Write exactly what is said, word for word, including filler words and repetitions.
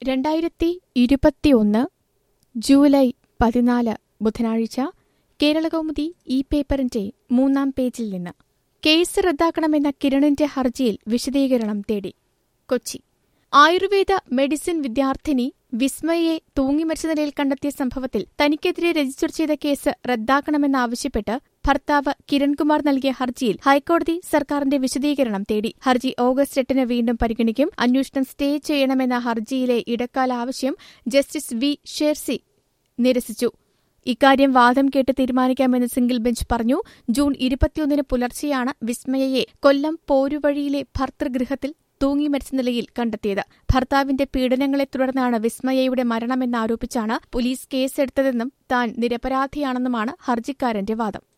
രണ്ടായിരത്തി ഇരുപത്തിയൊന്ന് ജൂലൈ പതിനാല് ബുധനാഴ്ച കേരളകൗമുദി ഈ പേപ്പറിന്റെ മൂന്നാം പേജിൽ നിന്ന് കേസ് റദ്ദാക്കണമെന്ന കിരണിന്റെ ഹർജിയിൽ വിശദീകരണം തേടി. കൊച്ചി ആയുർവേദ മെഡിസിൻ വിദ്യാർത്ഥിനി വിസ്മയെ തൂങ്ങിമരിച്ച നിലയിൽ കണ്ടെത്തിയ സംഭവത്തിൽ തനിക്കെതിരെ രജിസ്റ്റർ ചെയ്ത കേസ് റദ്ദാക്കണമെന്നാവശ്യപ്പെട്ട് ഭർത്താവ് കിരൺകുമാർ നൽകിയ ഹർജിയിൽ ഹൈക്കോടതി സർക്കാരിന്റെ വിശദീകരണം തേടി. ഹർജി ഓഗസ്റ്റ് എട്ടിന് വീണ്ടും പരിഗണിക്കും. അന്വേഷണം സ്റ്റേ ചെയ്യണമെന്ന ഹർജിയിലെ ഇടക്കാല ആവശ്യം ജസ്റ്റിസ് വി ഷേർസി നിരസിച്ചു. ഇക്കാര്യം വാദം കേട്ട് തീരുമാനിക്കാമെന്ന് സിംഗിൾ ബെഞ്ച് പറഞ്ഞു. ജൂൺ ഇരുപത്തിയൊന്നിന് പുലർച്ചെയാണ് വിസ്മയയെ കൊല്ലം പോരുവഴിയിലെ ഭർതൃഗൃഹത്തിൽ തൂങ്ങിമരിച്ച നിലയിൽ കണ്ടെത്തിയത്. ഭർത്താവിന്റെ പീഡനങ്ങളെ തുടർന്നാണ് വിസ്മയയുടെ മരണമെന്നാരോപിച്ചാണ് പോലീസ് കേസെടുത്തതെന്നും താൻ നിരപരാധിയാണെന്നുമാണ് ഹർജിക്കാരന്റെ വാദം.